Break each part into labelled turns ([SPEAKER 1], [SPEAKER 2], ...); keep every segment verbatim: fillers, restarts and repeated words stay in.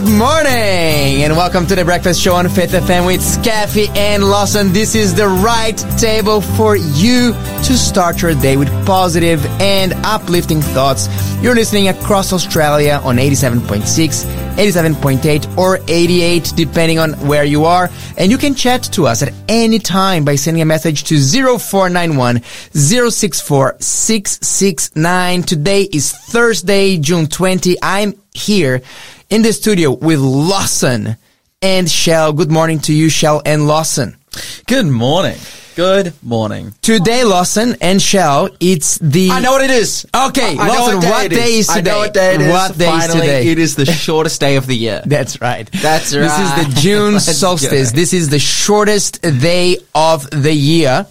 [SPEAKER 1] morning, and welcome to the Breakfast Show on Faith F M with Scaffy and Lawson. This is the right table for you to start your day with positive and uplifting thoughts. You're listening across Australia on eighty-seven point six, eighty-seven point eight, or eighty-eight, depending on where you are. And you can chat to us at any time by sending a message to zero four nine one, zero six four, six six nine. Today is Thursday, June twentieth. I'm here in the studio with Lawson and Shell. Good morning to you, Shell and Lawson.
[SPEAKER 2] Good morning. Good morning.
[SPEAKER 1] Today, Lawson and Shell, it's the...
[SPEAKER 2] I know what it is.
[SPEAKER 1] Okay,
[SPEAKER 2] I
[SPEAKER 1] Lawson,
[SPEAKER 2] what day,
[SPEAKER 1] what
[SPEAKER 2] it
[SPEAKER 1] day is
[SPEAKER 2] is
[SPEAKER 1] today?
[SPEAKER 2] I know what day it is.
[SPEAKER 1] What day
[SPEAKER 2] Finally,
[SPEAKER 1] is today?
[SPEAKER 2] It is the shortest day of the year.
[SPEAKER 1] That's right.
[SPEAKER 2] That's right.
[SPEAKER 1] This is the June
[SPEAKER 2] Let's
[SPEAKER 1] solstice.
[SPEAKER 2] go.
[SPEAKER 1] This is the shortest day of the year.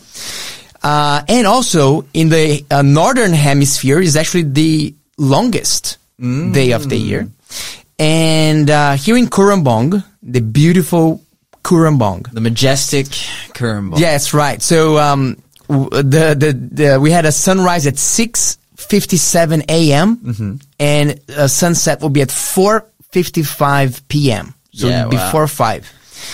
[SPEAKER 1] Uh, and also, in the uh, northern hemisphere, is actually the longest mm. day of the year. And uh, here in Currumbong, the beautiful Currumbong.
[SPEAKER 2] The majestic Currumbong.
[SPEAKER 1] Yes, right. So um, w- the, the the we had a sunrise at six fifty-seven a.m. Mm-hmm. and a sunset will be at four fifty-five p.m. So
[SPEAKER 2] yeah,
[SPEAKER 1] before
[SPEAKER 2] wow.
[SPEAKER 1] five.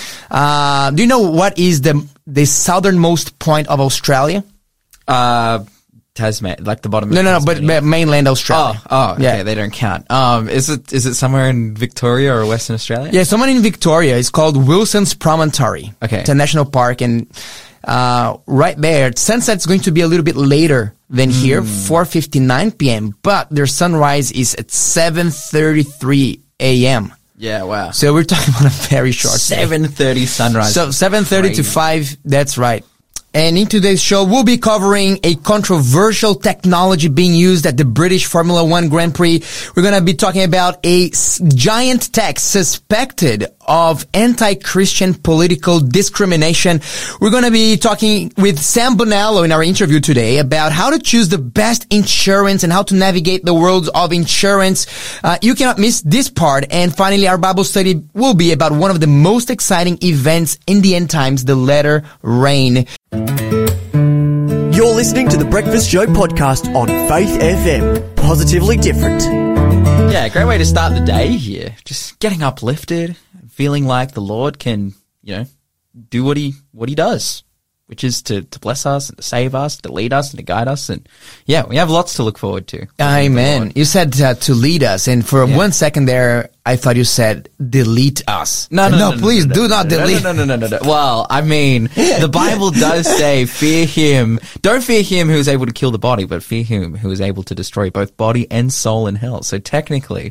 [SPEAKER 1] Uh, do you know what is the the southernmost point of Australia?
[SPEAKER 2] Uh, Tasmania, like the bottom of
[SPEAKER 1] No, no, no, but,
[SPEAKER 2] Tasmania.
[SPEAKER 1] but mainland Australia.
[SPEAKER 2] Oh, oh, okay,
[SPEAKER 1] Yeah.
[SPEAKER 2] they don't count. Um, is it is it somewhere in Victoria or Western Australia?
[SPEAKER 1] Yeah, someone in Victoria. It's called Wilson's Promontory.
[SPEAKER 2] Okay.
[SPEAKER 1] It's a national park, and uh right there, sunset's going to be a little bit later than
[SPEAKER 2] Mm.
[SPEAKER 1] here, four fifty-nine p.m., but their sunrise is at seven thirty-three a.m.
[SPEAKER 2] Yeah, wow.
[SPEAKER 1] So we're talking about a very short day.
[SPEAKER 2] seven thirty sunrise.
[SPEAKER 1] So seven thirty to
[SPEAKER 2] Crazy.
[SPEAKER 1] five, that's right. And in today's show, we'll be covering a controversial technology being used at the British Formula One Grand Prix. We're going to be talking about a s- giant tech suspected of anti-Christian political discrimination. We're going to be talking with Sam Bonello in our interview today about how to choose the best insurance and how to navigate the world of insurance. Uh, you cannot miss this part. And finally, our Bible study will be about one of the most exciting events in the end times, the letter rain.
[SPEAKER 3] You're listening to the Breakfast Show podcast on Faith F M. Positively different.
[SPEAKER 2] Yeah, great way to start the day here. Just getting uplifted, feeling like the Lord can, you know, do what he what he does, which is to, to bless us and to save us, to lead us and to guide us. And yeah, we have lots to look forward to.
[SPEAKER 1] Amen. You said uh, to lead us, and for
[SPEAKER 2] Yeah.
[SPEAKER 1] one second there, I thought you said delete us.
[SPEAKER 2] No, no, no, no,
[SPEAKER 1] please
[SPEAKER 2] no, no,
[SPEAKER 1] do
[SPEAKER 2] no,
[SPEAKER 1] not
[SPEAKER 2] no,
[SPEAKER 1] delete.
[SPEAKER 2] No, no, no, no, no, no. Well, I mean, the Bible does say, fear him. Don't fear him who is able to kill the body, but fear him who is able to destroy both body and soul in hell. So technically,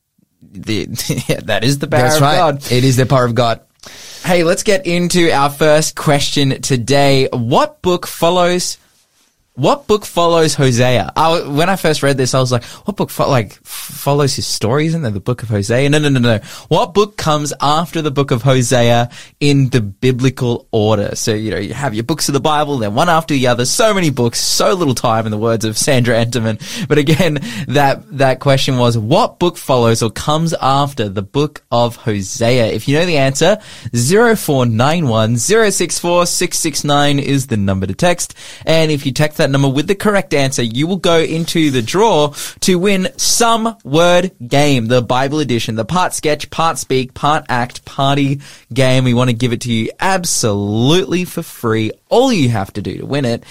[SPEAKER 2] the that is the power
[SPEAKER 1] That's
[SPEAKER 2] of
[SPEAKER 1] right.
[SPEAKER 2] God.
[SPEAKER 1] It is the power of God.
[SPEAKER 2] Hey, let's get into our first question today. What book follows? What book follows Hosea? I, when I first read this, I was like, "What book fo- like f- follows his story? Isn't there the book of Hosea?" No, no, no, no. What book comes after the book of Hosea in the biblical order? So you know, you have your books of the Bible, then one after the other. So many books, so little time, in the words of Sandra Enterman. But again, that that question was, what book follows or comes after the book of Hosea? If you know the answer, zero four nine one zero six four six six nine is the number to text, and if you text that number with the correct answer, you will go into the draw to win Some Word Game, the Bible edition, the part sketch, part speak, part act, party game. We want to give it to you absolutely for free. All you have to do to win it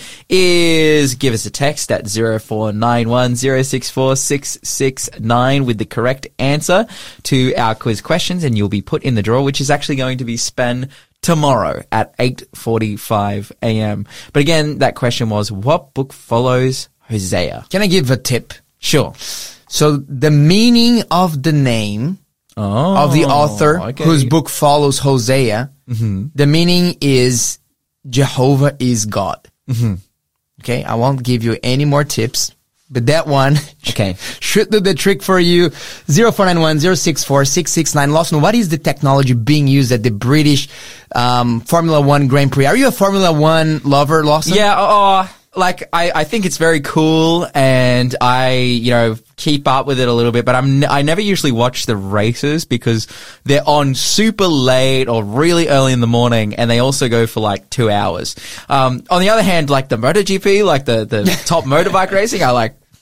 [SPEAKER 2] is give us a text at zero four nine one zero six four six six nine with the correct answer to our quiz questions, and you'll be put in the draw, which is actually going to be spun tomorrow at eight forty-five a.m. But again, that question was, what book follows Hosea?
[SPEAKER 1] Can I give a tip?
[SPEAKER 2] Sure.
[SPEAKER 1] So the meaning of the name
[SPEAKER 2] Oh,
[SPEAKER 1] of the author
[SPEAKER 2] okay.
[SPEAKER 1] whose book follows Hosea, mm-hmm. the meaning is Jehovah is God. Mm-hmm. Okay, I won't give you any more tips, but that one
[SPEAKER 2] Okay.
[SPEAKER 1] should do the trick for you. zero four nine one zero six four six six nine. Lawson, what is the technology being used at the British um, Formula One Grand Prix? Are you a Formula One lover, Lawson?
[SPEAKER 2] Yeah, oh, like, I, I think it's very cool, and I, you know, keep up with it a little bit, but I'm, I never usually watch the races because they're on super late or really early in the morning, and they also go for like two hours. Um, on the other hand, like the MotoGP, like the, the top motorbike racing, I like,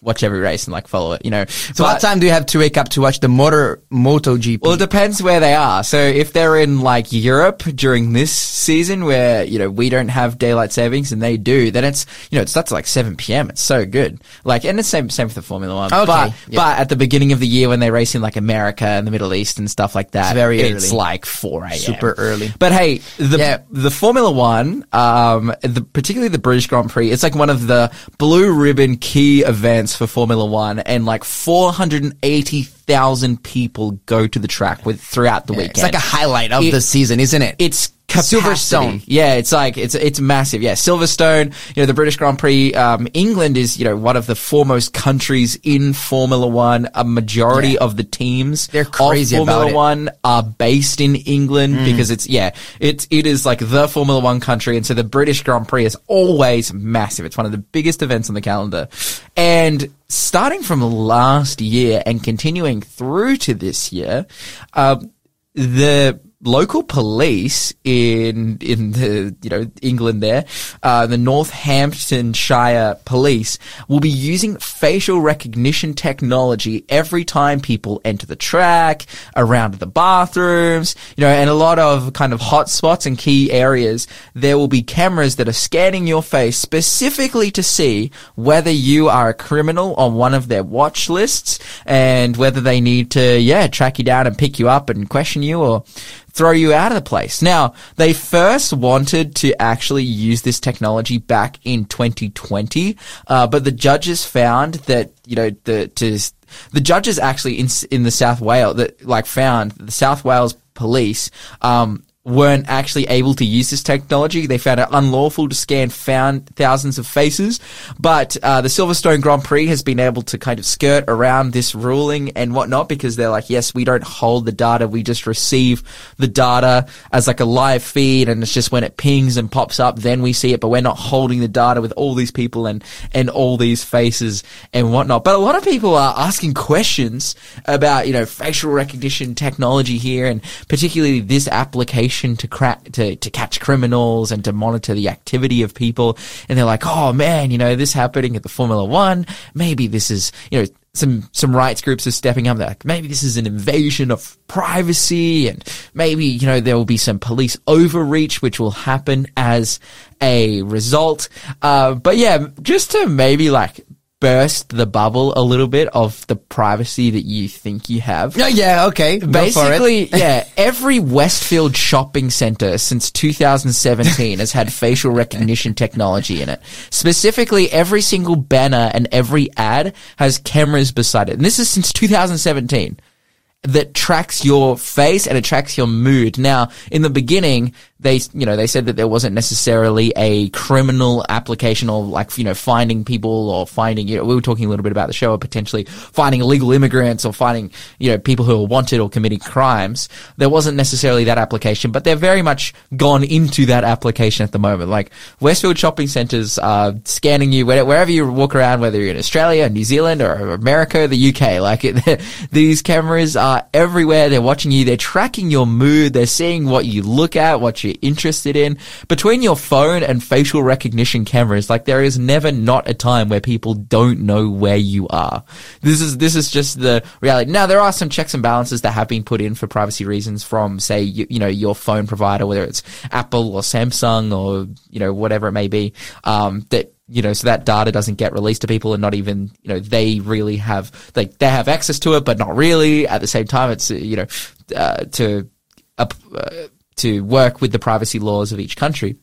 [SPEAKER 2] watch every race and like follow it, you know.
[SPEAKER 1] So what time do you have to wake up to watch the motor MotoGP?
[SPEAKER 2] Well, it depends where they are. So if they're in like Europe during this season where, you know, we don't have daylight savings and they do, then it's, you know, it starts at like seven p.m. It's so good. Like, and it's same, same for the Formula One.
[SPEAKER 1] Okay.
[SPEAKER 2] But,
[SPEAKER 1] yeah.
[SPEAKER 2] but at the beginning of the year when they race in like America and the Middle East and stuff like that,
[SPEAKER 1] It's very
[SPEAKER 2] it's
[SPEAKER 1] early.
[SPEAKER 2] like four a.m.
[SPEAKER 1] Super early.
[SPEAKER 2] But hey, the,
[SPEAKER 1] Yeah.
[SPEAKER 2] the Formula One, um, the, particularly the British Grand Prix, it's like one of the blue ribbon key events for Formula One, and like four hundred eighty thousand people go to the track with throughout the weekend.
[SPEAKER 1] It's like a highlight of
[SPEAKER 2] It-
[SPEAKER 1] the season, isn't it?
[SPEAKER 2] It's capacity.
[SPEAKER 1] Silverstone.
[SPEAKER 2] Yeah, it's like, it's, it's massive. Yeah, Silverstone, you know, the British Grand Prix, um, England is, you know, one of the foremost countries in Formula One. A majority
[SPEAKER 1] Yeah.
[SPEAKER 2] of the teams
[SPEAKER 1] They're crazy
[SPEAKER 2] of Formula
[SPEAKER 1] about it.
[SPEAKER 2] One are based in England
[SPEAKER 1] Mm.
[SPEAKER 2] because it's, yeah, it, it is like the Formula One country. And so the British Grand Prix is always massive. It's one of the biggest events on the calendar. And starting from last year and continuing through to this year, um, the local police in in the you know England there, uh, the Northamptonshire police will be using facial recognition technology every time people enter the track, around the bathrooms, you know, and a lot of kind of hot spots and key areas. There will be cameras that are scanning your face specifically to see whether you are a criminal on one of their watch lists and whether they need to, yeah, track you down and pick you up and question you or throw you out of the place. Now, they first wanted to actually use this technology back in twenty twenty, uh, but the judges found that, you know, the, to, the judges actually in, in the South Wales, that, like, found the South Wales police, um, weren't actually able to use this technology. They found it unlawful to scan found thousands of faces, but uh, the Silverstone Grand Prix has been able to kind of skirt around this ruling and whatnot because they're like, yes, we don't hold the data, we just receive the data as like a live feed, and it's just when it pings and pops up, then we see it, but we're not holding the data with all these people and and all these faces and whatnot. But a lot of people are asking questions about, you know, facial recognition technology here, and particularly this application to crack to to catch criminals and to monitor the activity of people. And they're like, oh man, you know, this happening at the Formula One, maybe this is, you know, some some rights groups are stepping up. They're like, maybe this is an invasion of privacy, and maybe, you know, there will be some police overreach which will happen as a result. Uh, but yeah, just to maybe like burst the bubble a little bit of the privacy that you think you have.
[SPEAKER 1] Yeah, yeah, okay. Go for it.
[SPEAKER 2] Basically, yeah, every Westfield shopping center since two thousand seventeen has had facial recognition technology in it. Specifically, every single banner and every ad has cameras beside it. And this is since two thousand seventeen. That tracks your face and it tracks your mood. Now, in the beginning, they, you know, they said that there wasn't necessarily a criminal application or like, you know, finding people or finding, you know, we were talking a little bit about the show, or potentially finding illegal immigrants or finding, you know, people who are wanted or committing crimes. There wasn't necessarily that application, but they're very much gone into that application at the moment. Like Westfield shopping centers are scanning you wherever you walk around, whether you're in Australia, New Zealand, or America, the U K. Like it, these cameras are everywhere. They're watching you. They're tracking your mood. They're seeing what you look at, what you're interested in. Between your phone and facial recognition cameras, like there is never not a time where people don't know where you are. This is, this is just the reality. Now, there are some checks and balances that have been put in for privacy reasons from, say, you, you know, your phone provider, whether it's Apple or Samsung or, you know, whatever it may be, um, that, you know, so that data doesn't get released to people, and not even, you know, they really have, like, they have access to it, but not really. At the same time, it's, uh, you know, uh, to, uh, to work with the privacy laws of each country.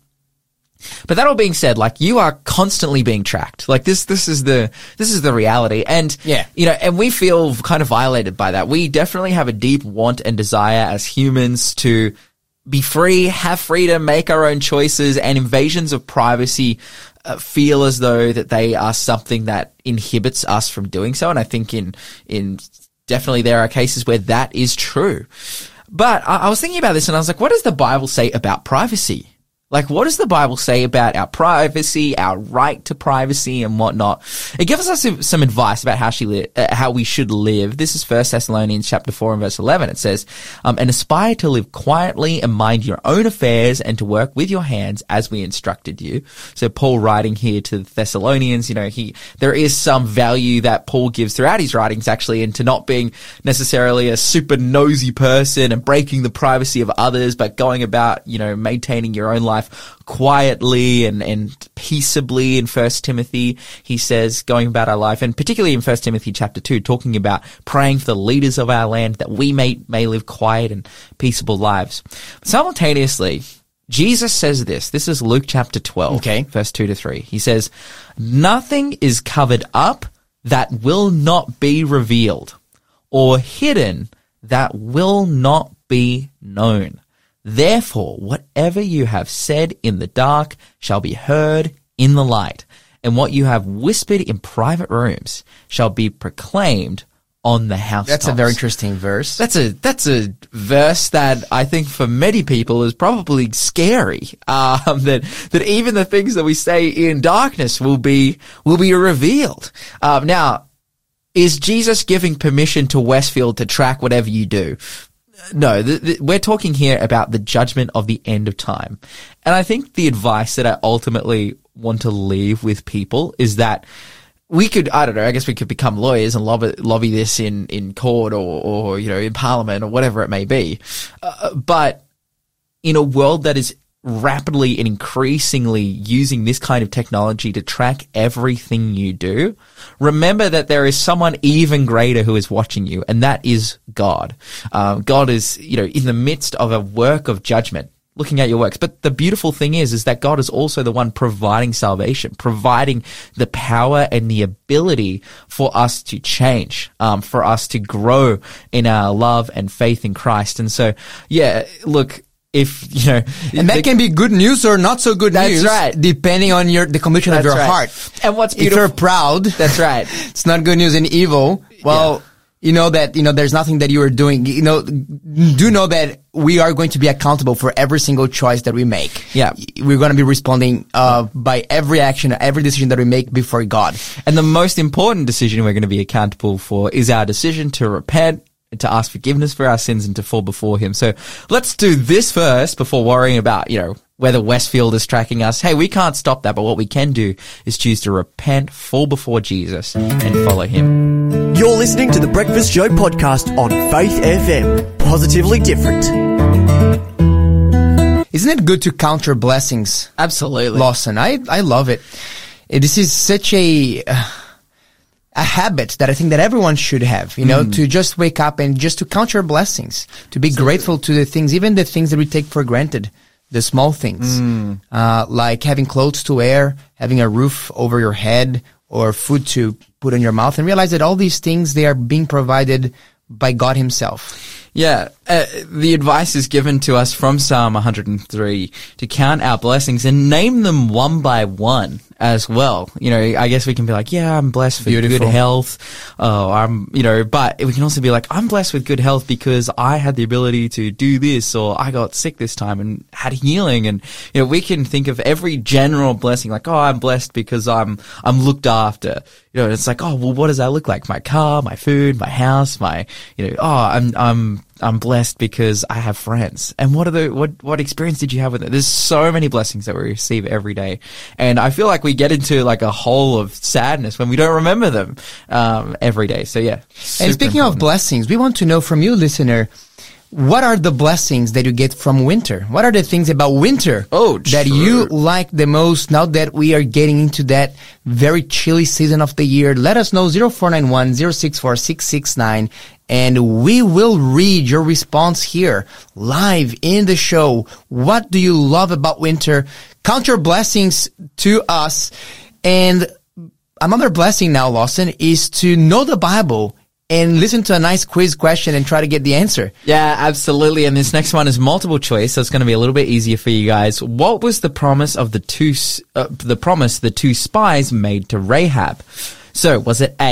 [SPEAKER 2] But that all being said, like, you are constantly being tracked. Like, this, this is the, this is the reality. And,
[SPEAKER 1] yeah,
[SPEAKER 2] you know, and we feel kind of violated by that. We definitely have a deep want and desire as humans to be free, have freedom, make our own choices, and invasions of privacy uh, feel as though that they are something that inhibits us from doing so. And I think in, in definitely there are cases where that is true. But I, I was thinking about this and I was like, what does the Bible say about privacy? Like, what does the Bible say about our privacy, our right to privacy and whatnot? It gives us some, some advice about how she li- uh, how we should live. This is First Thessalonians chapter four and verse eleven. It says, um, and aspire to live quietly and mind your own affairs and to work with your hands as we instructed you. So Paul writing here to the Thessalonians, you know, he, there is some value that Paul gives throughout his writings actually into not being necessarily a super nosy person and breaking the privacy of others, but going about, you know, maintaining your own life quietly and, and peaceably. In First Timothy, he says, going about our life, and particularly in First Timothy chapter two, talking about praying for the leaders of our land that we may, may live quiet and peaceable lives. Simultaneously, Jesus says this. This is Luke chapter twelve,
[SPEAKER 1] okay,
[SPEAKER 2] verse two to three. He says, nothing is covered up that will not be revealed, or hidden that will not be known. Therefore, whatever you have said in the dark shall be heard in the light, and what you have whispered in private rooms shall be proclaimed on the housetops.
[SPEAKER 1] That's a very interesting verse.
[SPEAKER 2] That's a that's a verse that I think for many people is probably scary. Um, that that even the things that we say in darkness will be will be revealed. Um, now, is Jesus giving permission to Westfield to track whatever you do? No, the, the, we're talking here about the judgment of the end of time. And I think the advice that I ultimately want to leave with people is that we could, I don't know, I guess we could become lawyers and lobby, lobby this in, in court or, or, you know, in parliament or whatever it may be. Uh, but in a world that is rapidly and increasingly using this kind of technology to track everything you do, remember that there is someone even greater who is watching you, and that is God. Um, God is, you know, in the midst of a work of judgment, looking at your works. But the beautiful thing is, is that God is also the one providing salvation, providing the power and the ability for us to change, um, for us to grow in our love and faith in Christ. And so, yeah, look, if, you know,
[SPEAKER 1] and that
[SPEAKER 2] the,
[SPEAKER 1] can be good news or not so good
[SPEAKER 2] that's
[SPEAKER 1] news.
[SPEAKER 2] Right.
[SPEAKER 1] Depending on your, the conviction
[SPEAKER 2] that's
[SPEAKER 1] of your
[SPEAKER 2] right.
[SPEAKER 1] heart.
[SPEAKER 2] And what's beautiful.
[SPEAKER 1] If you're proud.
[SPEAKER 2] That's right.
[SPEAKER 1] It's not good news and evil. Well, yeah. You know that, you know, there's nothing that you are doing. You know, do know that we are going to be accountable for every single choice that we make.
[SPEAKER 2] Yeah.
[SPEAKER 1] We're going to be responding, uh, by every action, every decision that we make before God.
[SPEAKER 2] And the most important decision we're going to be accountable for is our decision to repent, to ask forgiveness for our sins and to fall before him. So let's do this first before worrying about, you know, whether Westfield is tracking us. Hey, we can't stop that, but what we can do is choose to repent, fall before Jesus, and follow him.
[SPEAKER 3] You're listening to the Breakfast Show podcast on Faith F M. Positively different.
[SPEAKER 1] Isn't it good to count your blessings?
[SPEAKER 2] Absolutely.
[SPEAKER 1] Lawson, I, I love it. This is such a... Uh, a habit that I think that everyone should have, you know, mm. to just wake up and just to count your blessings, to be so grateful to the things, even the things that we take for granted, the small things, mm. uh, like having clothes to wear, having a roof over your head, or food to put in your mouth, and realize that all these things, they are being provided by God himself.
[SPEAKER 2] Yeah, uh, the advice is given to us from Psalm one hundred three to count our blessings and name them one by one as well. You know, I guess we can be like, yeah, I'm blessed with
[SPEAKER 1] Beautiful.
[SPEAKER 2] good health. Oh, I'm, you know, but we can also be like, I'm blessed with good health because I had the ability to do this, or I got sick this time and had healing. And, you know, we can think of every general blessing like, oh, I'm blessed because I'm, I'm looked after. You know, it's like, oh, well, what does that look like? My car, my food, my house, my, you know, oh, I'm, I'm, I'm blessed because I have friends. And what are the, what, what experience did you have with it? There's so many blessings that we receive every day. And I feel like we get into like a hole of sadness when we don't remember them, um, every day. So yeah.
[SPEAKER 1] And speaking important. of blessings, we want to know from you, listener, what are the blessings that you get from winter? What are the things about winter
[SPEAKER 2] oh,
[SPEAKER 1] that you like the most now that we are getting into that very chilly season of the year? Let us know, zero four nine one, zero six four, six six nine, and we will read your response here live in the show. What do you love about winter? Count your blessings to us. And another blessing now, Lawson, is to know the Bible and listen to a nice quiz question and try to get the answer.
[SPEAKER 2] Yeah, absolutely. And this next one is multiple choice, so it's going to be a little bit easier for you guys. What was the promise of the two, uh, the promise the two spies made to Rahab? So was it A,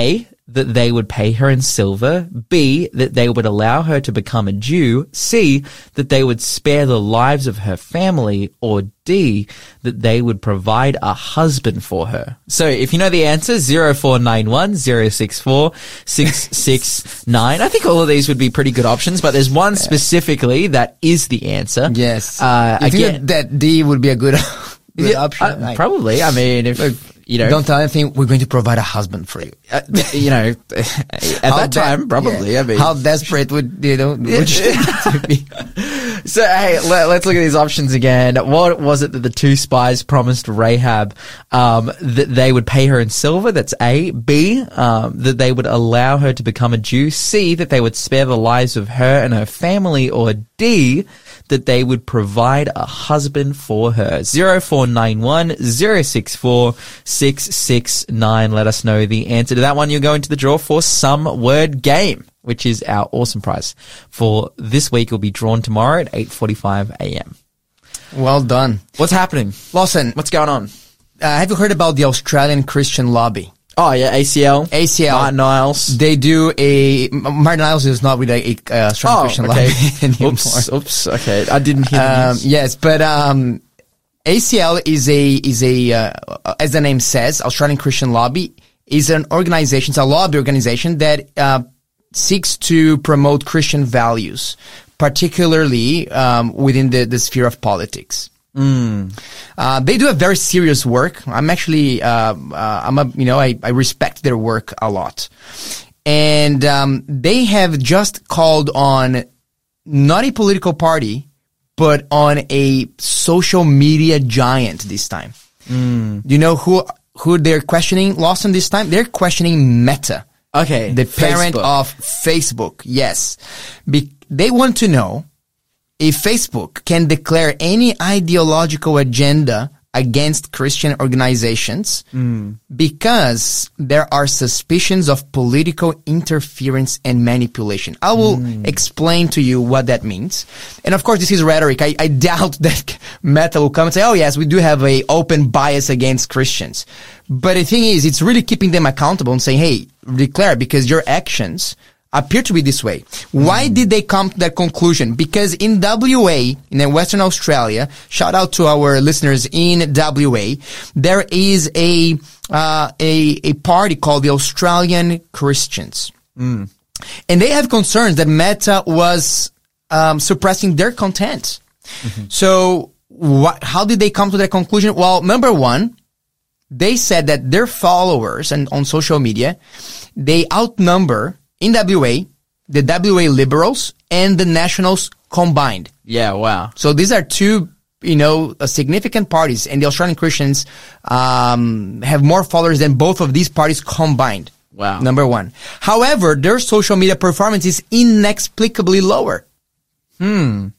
[SPEAKER 2] that they would pay her in silver, B, that they would allow her to become a Jew, C, that they would spare the lives of her family, or D, that they would provide a husband for her. So if you know the answer, zero four nine one, zero six four, six six nine. I think all of these would be pretty good options, but there's one specifically that is the answer.
[SPEAKER 1] Yes.
[SPEAKER 2] Uh,
[SPEAKER 1] you
[SPEAKER 2] again,
[SPEAKER 1] think that D would be a good, good
[SPEAKER 2] yeah,
[SPEAKER 1] option?
[SPEAKER 2] uh,
[SPEAKER 1] Like,
[SPEAKER 2] probably. I mean, if, you know.
[SPEAKER 1] don't tell anything, we're going to provide a husband for you.
[SPEAKER 2] Uh, you know, at
[SPEAKER 1] How
[SPEAKER 2] that time,
[SPEAKER 1] de-
[SPEAKER 2] probably.
[SPEAKER 1] yeah.
[SPEAKER 2] I mean,
[SPEAKER 1] how desperate would, you know, would you to be?
[SPEAKER 2] so hey, let, let's look at these options again. What was it that the two spies promised Rahab? Um, that they would pay her in silver. That's A. B. Um, that they would allow her to become a Jew. C. That they would spare the lives of her and her family. Or D. That they would provide a husband for her. zero four nine one, zero six four, six six nine. Let us know the answer to that one. You'll go into the draw for Some Word Game, which is our awesome prize for this week. Will be drawn tomorrow at eight forty-five a.m.
[SPEAKER 1] Well done.
[SPEAKER 2] What's happening?
[SPEAKER 1] Lawson,
[SPEAKER 2] What's going on?
[SPEAKER 1] uh, have you heard about the Australian Christian Lobby?
[SPEAKER 2] Oh yeah, A C L.
[SPEAKER 1] A C L.
[SPEAKER 2] Martin Isles.
[SPEAKER 1] They do a, Martin Isles is not with a, a uh, Australian Christian
[SPEAKER 2] okay.
[SPEAKER 1] Lobby anymore.
[SPEAKER 2] Oops, oops, okay. I didn't hear the
[SPEAKER 1] Um,
[SPEAKER 2] news.
[SPEAKER 1] yes, but, um, A C L is a, is a, uh, as the name says, Australian Christian Lobby is an organization, it's a lobby organization that, uh, seeks to promote Christian values, particularly, um, within the, the sphere of politics. Mm. Uh, they do a very serious work. I'm actually, uh, uh, I'm a, you know, I, I respect their work a lot. And, um, they have just called on not a political party, but on a social media giant this time. Mm. Do you know who, who they're questioning, Lawson, this time? They're questioning Meta.
[SPEAKER 2] Okay.
[SPEAKER 1] The parent
[SPEAKER 2] Facebook.
[SPEAKER 1] of Facebook. Yes. Be- they want to know if Facebook can declare any ideological agenda against Christian organizations mm. because there are suspicions of political interference and manipulation. I will mm. explain to you what that means. And of course, this is rhetoric. I, I doubt that Meta will come and say, oh yes, we do have a open bias against Christians. But the thing is, it's really keeping them accountable and saying, hey, declare, because your actions appear to be this way. Why mm. did they come to that conclusion? Because in W A, in Western Australia, shout out to our listeners in W A, there is a, uh, a, a party called the Australian Christians. Mm. And they have concerns that Meta was, um, suppressing their content. Mm-hmm. So what, how did they come to that conclusion? Well, number one, they said that their followers and on social media, they outnumber in W A, the W A Liberals and the Nationals combined.
[SPEAKER 2] Yeah, wow.
[SPEAKER 1] So these are two, you know, uh, significant parties, and the Australian Christians um have more followers than both of these parties combined.
[SPEAKER 2] Wow.
[SPEAKER 1] Number one. However, their social media performance is inexplicably lower. Hmm.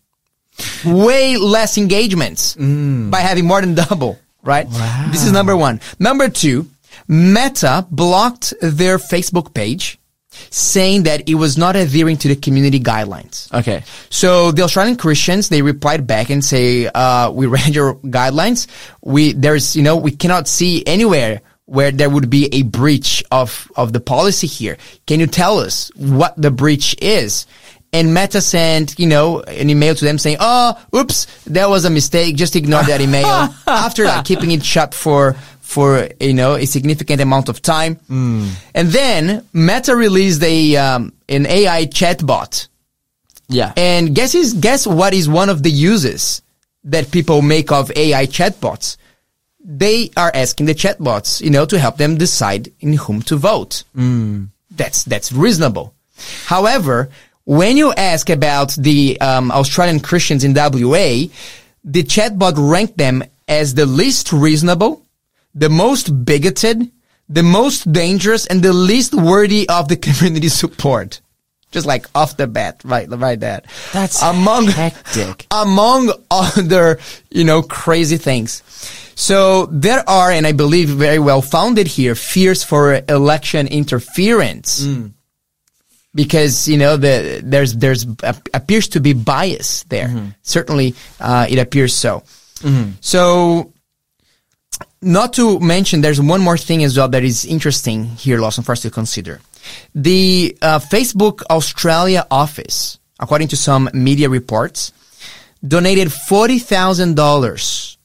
[SPEAKER 1] Way less engagements mm. by having more than double, right?
[SPEAKER 2] Wow.
[SPEAKER 1] This is number one. Number two, Meta blocked their Facebook page, saying that it was not adhering to the community guidelines.
[SPEAKER 2] Okay.
[SPEAKER 1] So the Australian Christians, they replied back and say, uh, we read your guidelines. We, there's, you know, we cannot see anywhere where there would be a breach of, of the policy here. Can you tell us what the breach is? And Meta sent, you know, an email to them saying, oh, oops, that was a mistake. Just ignore that email. After like keeping it shut for, for, you know, a significant amount of time. Mm. And then Meta released a, um, an A I chatbot.
[SPEAKER 2] Yeah.
[SPEAKER 1] And guess is, guess what is one of the uses that people make of A I chatbots? They are asking the chatbots, you know, to help them decide in whom to vote. Mm. That's, that's reasonable. However, when you ask about the, um, Australian Christians in W A, the chatbot ranked them as the least reasonable, the most bigoted, the most dangerous, and the least worthy of the community support. Just like off the bat, right, right there.
[SPEAKER 2] That's
[SPEAKER 1] among,
[SPEAKER 2] hectic.
[SPEAKER 1] Among other, you know, crazy things. So there are, and I believe very well founded here, fears for election interference. Mm. Because, you know, the, there's, there's, uh, appears to be bias there. Mm-hmm. Certainly, uh, it appears so. Mm-hmm. So, not to mention, there's one more thing as well that is interesting here, Lawson, for us to consider. The uh, Facebook Australia office, according to some media reports, donated forty thousand dollars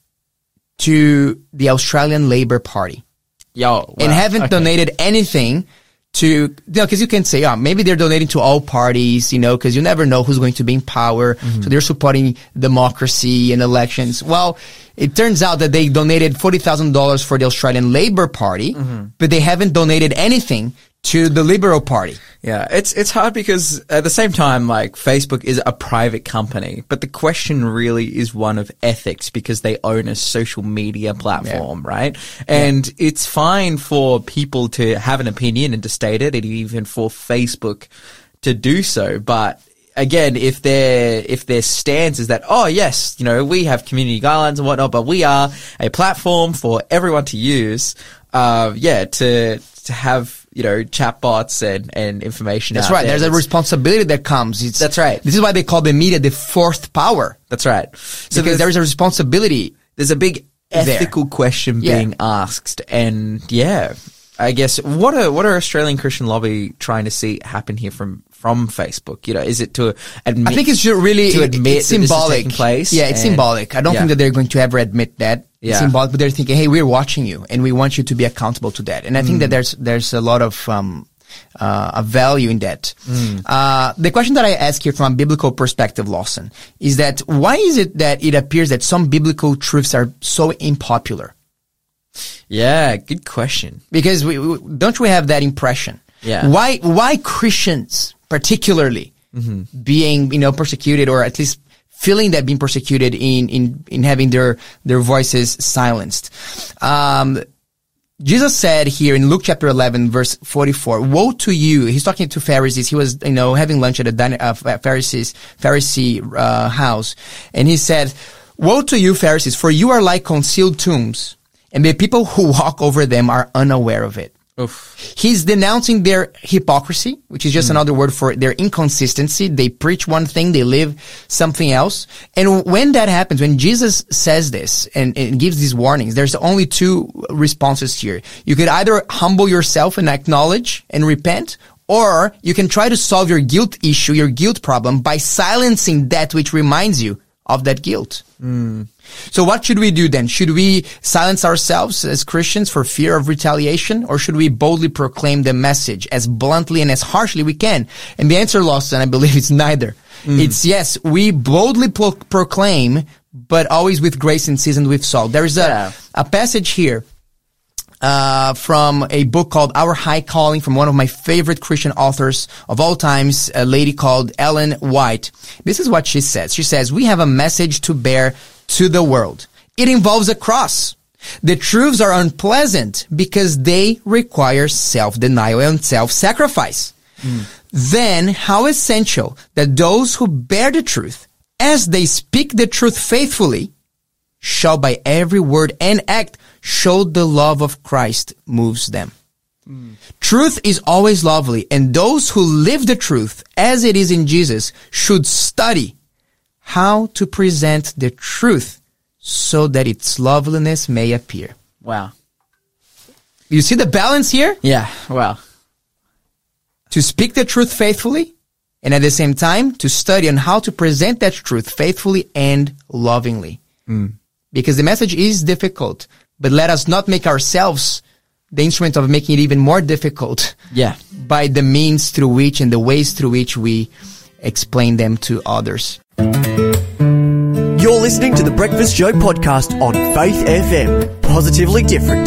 [SPEAKER 1] to the Australian Labor Party.
[SPEAKER 2] Yo, wow.
[SPEAKER 1] And haven't
[SPEAKER 2] Okay.
[SPEAKER 1] donated anything to, you know, cause you can say, oh, maybe they're donating to all parties, you know, cause you never know who's going to be in power.
[SPEAKER 2] Mm-hmm.
[SPEAKER 1] So they're supporting democracy and elections. Well, it turns out that they donated forty thousand dollars for the Australian Labor Party,
[SPEAKER 2] Mm-hmm.
[SPEAKER 1] but they haven't donated anything to the Liberal Party.
[SPEAKER 2] Yeah, it's it's hard because at the same time, like, Facebook is a private company, but the question really is one of ethics because they own a social media platform, right? And yeah. It's fine for people to have an opinion and to state it, and even for Facebook to do so, but again, if their if their stance is that, oh yes, you know, we have community guidelines and whatnot, but we are a platform for everyone to use, uh, yeah, to to have, you know, chatbots and, and information.
[SPEAKER 1] That's
[SPEAKER 2] out
[SPEAKER 1] right.
[SPEAKER 2] there.
[SPEAKER 1] There's a responsibility that comes. It's,
[SPEAKER 2] That's right.
[SPEAKER 1] This is why they call the media the fourth power.
[SPEAKER 2] That's right. So
[SPEAKER 1] because there is a responsibility.
[SPEAKER 2] There's a big ethical
[SPEAKER 1] there.
[SPEAKER 2] question
[SPEAKER 1] Yeah.
[SPEAKER 2] being asked, and yeah, I guess what are what are Australian Christian Lobby trying to see happen here from from Facebook? You know, is it to admit?
[SPEAKER 1] I think it's just really
[SPEAKER 2] to admit
[SPEAKER 1] it's
[SPEAKER 2] that this is
[SPEAKER 1] symbolic.
[SPEAKER 2] taking place.
[SPEAKER 1] Yeah, it's
[SPEAKER 2] and-
[SPEAKER 1] symbolic. I don't
[SPEAKER 2] yeah.
[SPEAKER 1] think that they're going to ever admit that. It's
[SPEAKER 2] Yeah.
[SPEAKER 1] symbolic, but they're thinking, hey, we're watching you and we want you to be accountable to that. And I think that there's there's a lot of um uh a value in that. Uh the question that I ask here from a biblical perspective, Lawson, is that why is it that it appears that some biblical truths are so unpopular?
[SPEAKER 2] Yeah, good question.
[SPEAKER 1] Because we, we don't we have that impression?
[SPEAKER 2] Yeah.
[SPEAKER 1] Why why Christians particularly being, you know, persecuted, or at least feeling that being persecuted in in in having their their voices silenced? Um Jesus said here in Luke chapter eleven verse forty-four, "Woe to you." He's talking to Pharisees. He was, you know, having lunch at a din- uh, Pharisees Pharisee uh, house, and he said, "Woe to you, Pharisees, for you are like concealed tombs, and the people who walk over them are unaware of it."
[SPEAKER 2] Oof.
[SPEAKER 1] He's denouncing their hypocrisy, which is just another word for their inconsistency. They preach one thing, they live something else. And when that happens, when Jesus says this and, and gives these warnings, there's only two responses here. You could either humble yourself and acknowledge and repent, or you can try to solve your guilt issue, your guilt problem, by silencing that which reminds you of that guilt.
[SPEAKER 2] Mm.
[SPEAKER 1] So what should we do then? Should we silence ourselves as Christians for fear of retaliation, or should we boldly proclaim the message as bluntly and as harshly we can? And the answer, Lawson, I believe it's neither. Mm. It's yes, we boldly pro- proclaim, but always with grace and seasoned with salt. There is a,
[SPEAKER 2] Yeah.
[SPEAKER 1] a passage here uh from a book called Our High Calling, from one of my favorite Christian authors of all times, a lady called Ellen White. This is what she says. She says, "We have a message to bear to the world. It involves a cross. The truths are unpleasant because they require self-denial and self-sacrifice. Mm. Then how essential that those who bear the truth, as they speak the truth faithfully, shall by every word and act show the love of Christ moves them." Mm. Truth is always lovely, and those who live the truth as it is in Jesus should study how to present the truth so that its loveliness may appear.
[SPEAKER 2] Wow.
[SPEAKER 1] You see the balance here?
[SPEAKER 2] Yeah. Wow.
[SPEAKER 1] To speak the truth faithfully, and at the same time, to study on how to present that truth faithfully and lovingly.
[SPEAKER 2] Mm.
[SPEAKER 1] Because the message is difficult, but let us not make ourselves the instrument of making it even more difficult.
[SPEAKER 2] Yeah.
[SPEAKER 1] By the means through which and the ways through which we explain them to others.
[SPEAKER 3] You're listening to the Breakfast Show podcast on Faith F M. Positively different.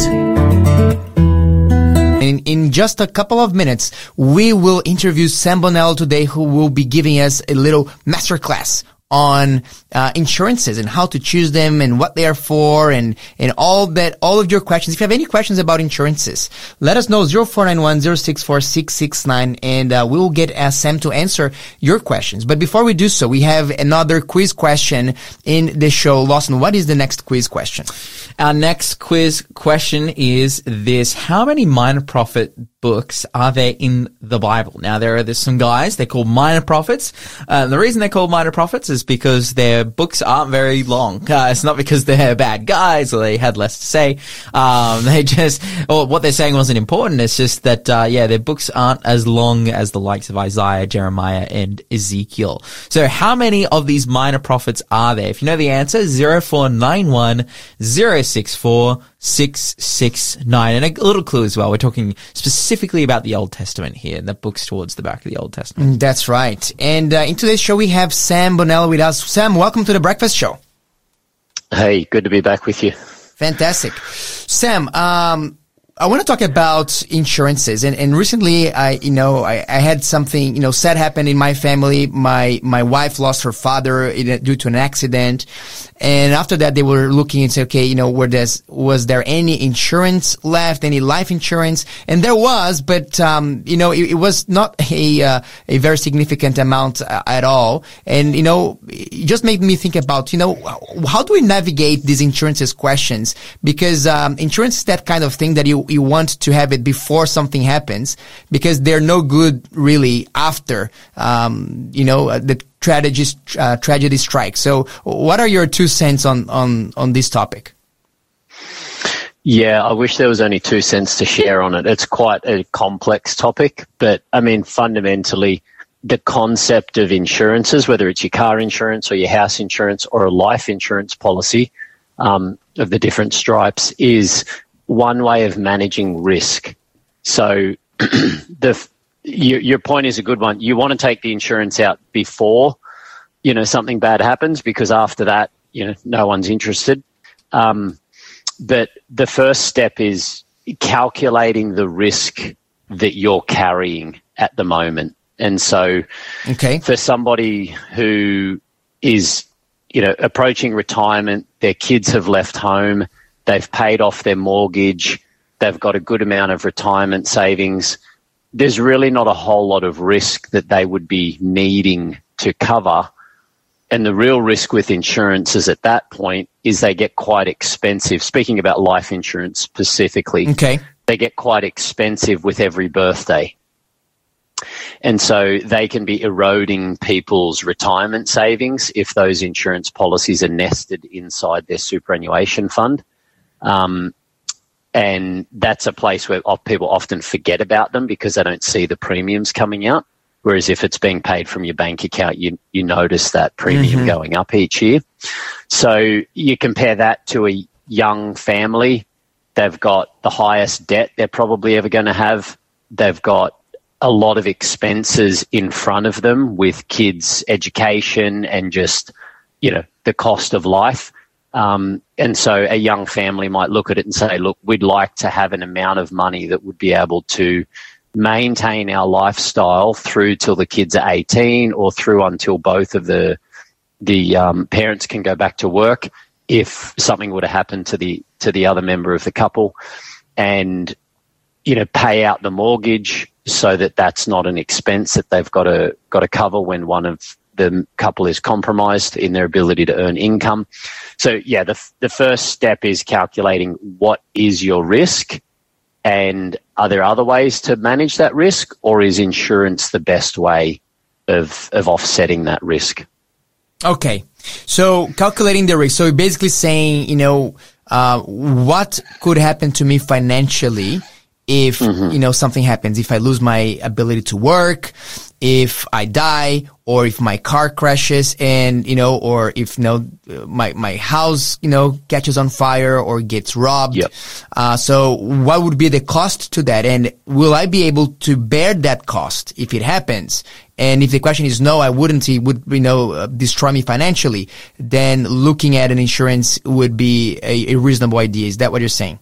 [SPEAKER 1] In, in just a couple of minutes, we will interview Sam Bonello today, who will be giving us a little masterclass on uh, insurances and how to choose them and what they are for, and and all that, all of your questions. If you have any questions about insurances, let us know, zero four nine one, zero six four, six six nine, and uh, we will get uh, Sam to answer your questions. But before we do so, we have another quiz question in the show. Lawson, what is the next quiz question?
[SPEAKER 2] Our next quiz question is this: how many minor prophet books are there in the Bible? Now, there are there's some guys, they're called minor prophets. Uh, the reason they're called minor prophets is because their books aren't very long. Uh, it's not because they're bad guys or they had less to say. Um, they just, or what they're saying wasn't important. It's just that, uh, yeah, their books aren't as long as the likes of Isaiah, Jeremiah, and Ezekiel. So how many of these minor prophets are there? If you know the answer, zero four nine one zero six four six six nine. And a little clue as well. We're talking specifically about the Old Testament here, and the books towards the back of the Old Testament.
[SPEAKER 1] That's right. And uh, in today's show, we have Sam Bonnell with us. Sam, welcome to the Breakfast Show.
[SPEAKER 4] Hey, good to be back with you.
[SPEAKER 1] Fantastic. Sam, um, I want to talk about insurances. And, and recently, I, you know, I, I had something, you know, sad happen in my family. My, my wife lost her father in, due to an accident. And after that, they were looking and said, okay, you know, were there's, was there any insurance left, any life insurance? And there was, but, um, you know, it, it was not a, uh, a very significant amount uh, at all. And, you know, it just made me think about, you know, how do we navigate these insurances questions? Because, um, insurance is that kind of thing that you, you want to have it before something happens, because they're no good really after, um, you know, the tragedy, uh, tragedy strikes. So what are your two cents on, on, on this topic?
[SPEAKER 4] Yeah, I wish there was only two cents to share on it. It's quite a complex topic, but I mean, fundamentally, the concept of insurances, whether it's your car insurance or your house insurance or a life insurance policy, um, of the different stripes, is one way of managing risk. So the your, your point is a good one. You want to take the insurance out before, you know, something bad happens, because after that, you know, no one's interested. Um, but the first step is calculating the risk that you're carrying at the moment. And so okay. for somebody who is, you know, approaching retirement, their kids have left home, they've paid off their mortgage, they've got a good amount of retirement savings, there's really not a whole lot of risk that they would be needing to cover. And the real risk with insurances at that point is they get quite expensive. Speaking about life insurance specifically, okay. they get quite expensive with every birthday. And so they can be eroding people's retirement savings if those insurance policies are nested inside their superannuation fund. Um, and that's a place where people often forget about them because they don't see the premiums coming out. Whereas if it's being paid from your bank account, you, you notice that premium mm-hmm. going up each year. So you compare that to a young family. They've got the highest debt they're probably ever going to have. They've got a lot of expenses in front of them with kids' education and just, you know, the cost of life. Um, and so a young family might look at it and say, look, we'd like to have an amount of money that would be able to maintain our lifestyle through till the kids are eighteen or through until both of the the um, parents can go back to work if something were to happen to the to the other member of the couple, and, you know, pay out the mortgage so that that's not an expense that they've got to got to cover when one of the couple is compromised in their ability to earn income. So, yeah, the the first step is calculating what is your risk, and are there other ways to manage that risk, or is insurance the best way of of offsetting that risk?
[SPEAKER 1] Okay, so calculating the risk. So basically saying, you know, uh, what could happen to me financially if, mm-hmm. you know, something happens, if I lose my ability to work, if I die, or if my car crashes and, you know, or if, you know, my, my house, you know, catches on fire or gets robbed. Yep. Uh, so what would be the cost to that? And will I be able to bear that cost if it happens? And if the question is no, I wouldn't, it would, you know, uh, destroy me financially, then looking at an insurance would be a, a reasonable idea. Is that what you're saying?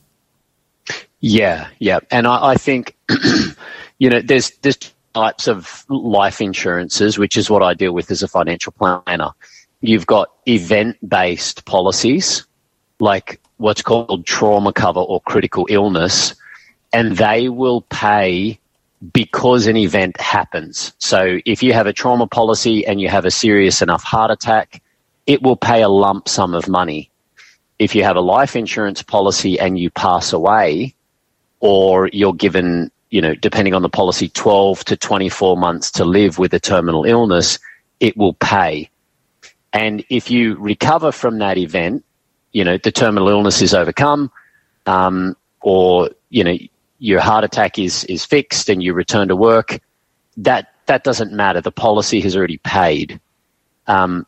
[SPEAKER 4] Yeah, yeah. And I, I think, you know, there's, there's types of life insurances, which is what I deal with as a financial planner. You've got event-based policies, like what's called trauma cover or critical illness, and they will pay because an event happens. So if you have a trauma policy and you have a serious enough heart attack, it will pay a lump sum of money. If you have a life insurance policy and you pass away, or you're given, you know, depending on the policy, twelve to twenty-four months to live with a terminal illness, it will pay. And if you recover from that event, you know, the terminal illness is overcome, um, or, you know, your heart attack is, is fixed and you return to work, that, that doesn't matter. The policy has already paid. Um,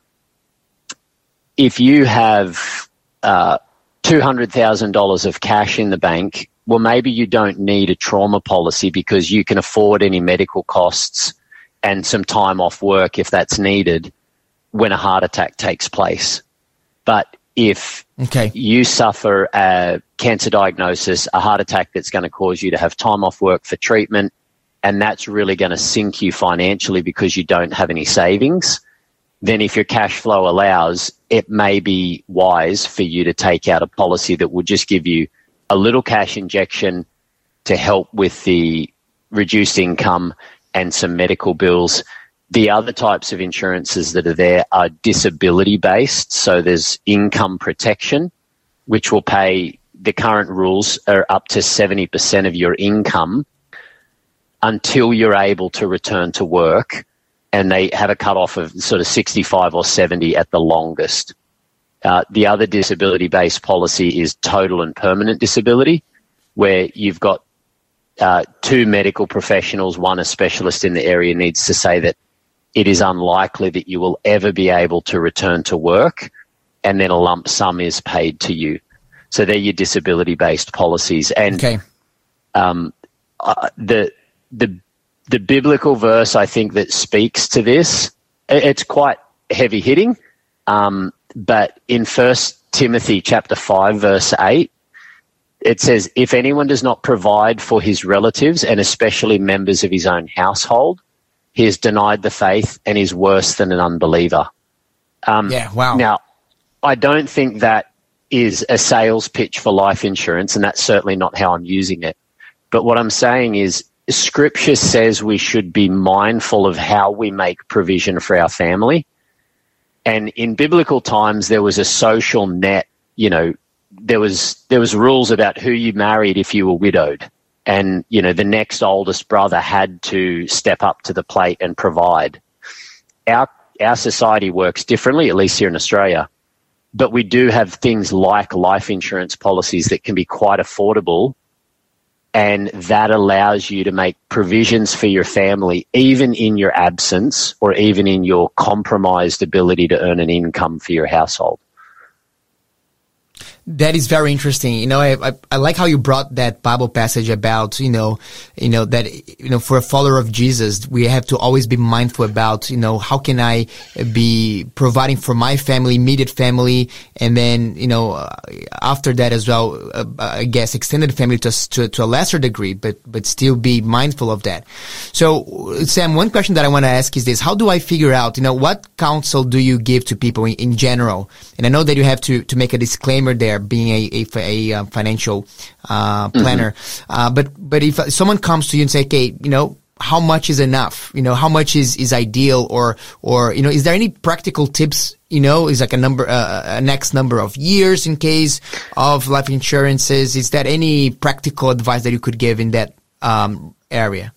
[SPEAKER 4] if you have uh, two hundred thousand dollars of cash in the bank, well, maybe you don't need a trauma policy because you can afford any medical costs and some time off work if that's needed when a heart attack takes place. But if okay. you suffer a cancer diagnosis, a heart attack that's going to cause you to have time off work for treatment, and that's really going to sink you financially because you don't have any savings, then if your cash flow allows, it may be wise for you to take out a policy that will just give you a little cash injection to help with the reduced income and some medical bills. The other types of insurances that are there are disability-based. So there's income protection, which will pay, the current rules are up to seventy percent of your income until you're able to return to work. And they have a cutoff of sort of sixty-five or seventy at the longest. Uh, the other disability-based policy is total and permanent disability, where you've got uh, two medical professionals, one a specialist in the area, needs to say that it is unlikely that you will ever be able to return to work, and then a lump sum is paid to you. So they're your disability-based policies. And okay. um, uh, the the the biblical verse, I think, that speaks to this, it's quite heavy-hitting, um, but in First Timothy chapter five, verse eight, it says, if anyone does not provide for his relatives and especially members of his own household, he has denied the faith and is worse than an unbeliever. Um,
[SPEAKER 1] yeah, wow.
[SPEAKER 4] Now, I don't think that is a sales pitch for life insurance, and that's certainly not how I'm using it. But what I'm saying is Scripture says we should be mindful of how we make provision for our family. And in biblical times, there was a social net, you know, there was there was rules about who you married if you were widowed. And, you know, the next oldest brother had to step up to the plate and provide. Our our society works differently, at least here in Australia. But we do have things like life insurance policies that can be quite affordable, and that allows you to make provisions for your family, even in your absence or even in your compromised ability to earn an income for your household.
[SPEAKER 1] That is very interesting. You know, I, I I like how you brought that Bible passage about, you know, you know, that, you know, for a follower of Jesus, we have to always be mindful about, you know, how can I be providing for my family, immediate family, and then, you know, uh, after that as well, uh, I guess extended family to, to to a lesser degree, but but still be mindful of that. So, Sam, one question that I want to ask is this: how do I figure out, you know, what counsel do you give to people in, in general? And I know that you have to to make a disclaimer there, being a, a, a financial uh, planner. Mm-hmm. Uh, but but if someone comes to you and say, okay, you know, how much is enough? You know, how much is, is ideal? Or, or, you know, is there any practical tips? You know, is like a number, uh, a next number of years in case of life insurances? Is there any practical advice that you could give in that um, area?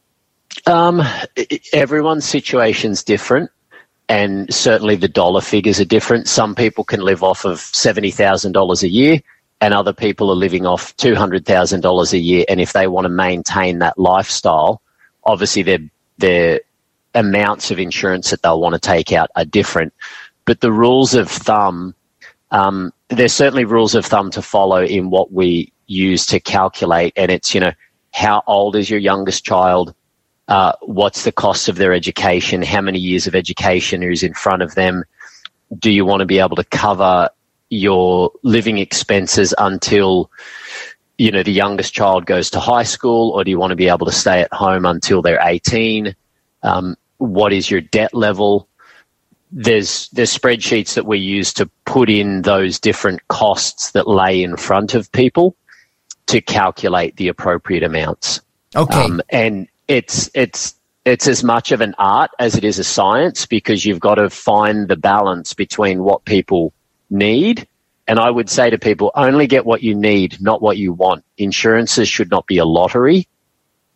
[SPEAKER 4] Um, everyone's situation's different. And certainly the dollar figures are different. Some people can live off of seventy thousand dollars a year, and other people are living off two hundred thousand dollars a year. And if they want to maintain that lifestyle, obviously their, their amounts of insurance that they'll want to take out are different. But the rules of thumb, um, there's certainly rules of thumb to follow in what we use to calculate. And it's, you know, how old is your youngest child? Uh, what's the cost of their education? How many years of education is in front of them? Do you want to be able to cover your living expenses until, you know, the youngest child goes to high school, or do you want to be able to stay at home until they're eighteen? Um, what is your debt level? There's, there's spreadsheets that we use to put in those different costs that lay in front of people to calculate the appropriate amounts.
[SPEAKER 1] Okay.
[SPEAKER 4] Um, and It's it's it's as much of an art as it is a science, because you've got to find the balance between what people need. And I would say to people, only get what you need, not what you want. Insurances should not be a lottery.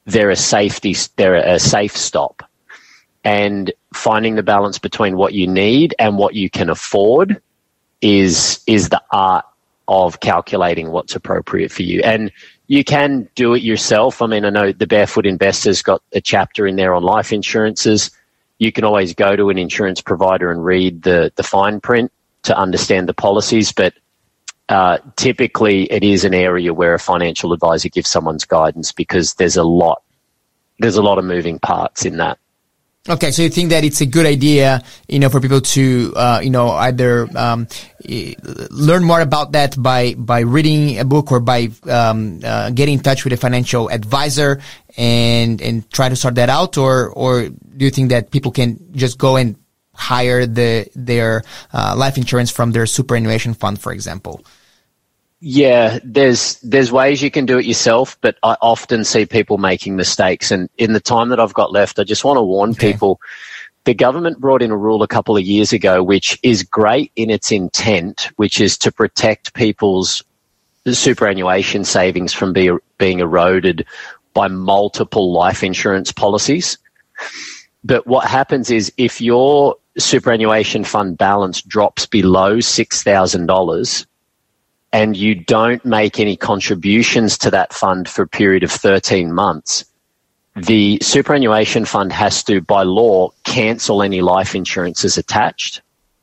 [SPEAKER 4] they're a safety, they're a safe stop. And finding the balance between what you need and what you can afford is is the art of calculating what's appropriate for you. And you can do it yourself. I mean, I know the Barefoot Investor's got a chapter in there on life insurances. You can always go to an insurance provider and read the, the fine print to understand the policies, but uh, typically it is an area where a financial advisor gives someone's guidance because there's a lot, there's a lot of moving parts in that.
[SPEAKER 1] Okay, so you think that it's a good idea, you know, for people to, uh, you know, either um, learn more about that by by reading a book or by um, uh, getting in touch with a financial advisor and and try to sort that out, or or do you think that people can just go and hire the their uh, life insurance from their superannuation fund, for example?
[SPEAKER 4] Yeah, there's there's ways you can do it yourself, but I often see people making mistakes. And in the time that I've got left, I just want to warn okay. people. The government brought in a rule a couple of years ago, which is great in its intent, which is to protect people's superannuation savings from be, being eroded by multiple life insurance policies. But what happens is if your superannuation fund balance drops below six thousand dollars, and you don't make any contributions to that fund for a period of thirteen months, the superannuation fund has to, by law, cancel any life insurances attached.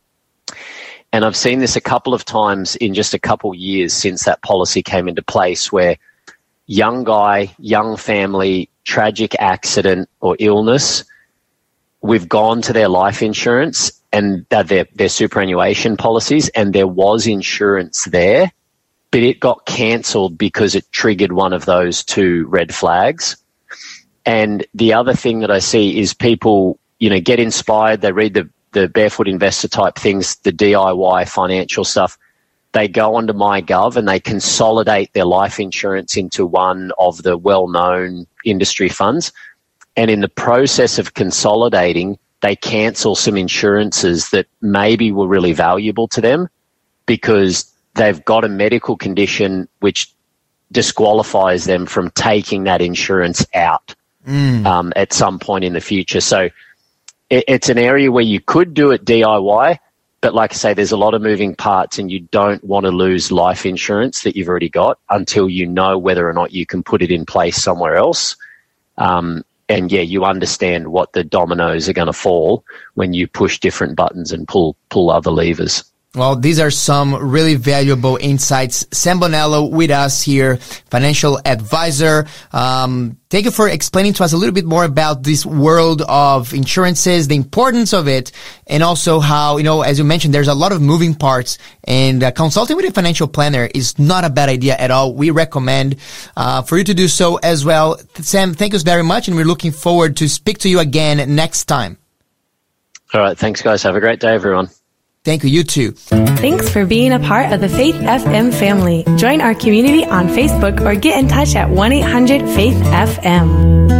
[SPEAKER 4] And I've seen this a couple of times in just a couple of years since that policy came into place, where young guy, young family, tragic accident or illness, we've gone to their life insurance and their, their superannuation policies, and there was insurance there, but it got cancelled because it triggered one of those two red flags. And the other thing that I see is people, you know, get inspired. They read the, the Barefoot Investor type things, the D I Y financial stuff. They go onto MyGov and they consolidate their life insurance into one of the well-known industry funds. And in the process of consolidating, they cancel some insurances that maybe were really valuable to them because they've got a medical condition which disqualifies them from taking that insurance out mm. um, at some point in the future. So it, it's an area where you could do it D I Y, but like I say, there's a lot of moving parts and you don't want to lose life insurance that you've already got until you know whether or not you can put it in place somewhere else. Um, and, yeah, you understand what the dominoes are going to fall when you push different buttons and pull pull other levers.
[SPEAKER 1] Well, these are some really valuable insights. Sam Bonello with us here, financial advisor. Um, thank you for explaining to us a little bit more about this world of insurances, the importance of it, and also how, you know, as you mentioned, there's a lot of moving parts, and uh, consulting with a financial planner is not a bad idea at all. We recommend uh, for you to do so as well. Sam, thank you very much, and we're looking forward to speak to you again next time.
[SPEAKER 4] All right. Thanks, guys. Have a great day, everyone.
[SPEAKER 1] Thank you. You too.
[SPEAKER 5] Thanks for being a part of the Faith F M family. Join our community on Facebook or get in touch at one eight hundred faith F M.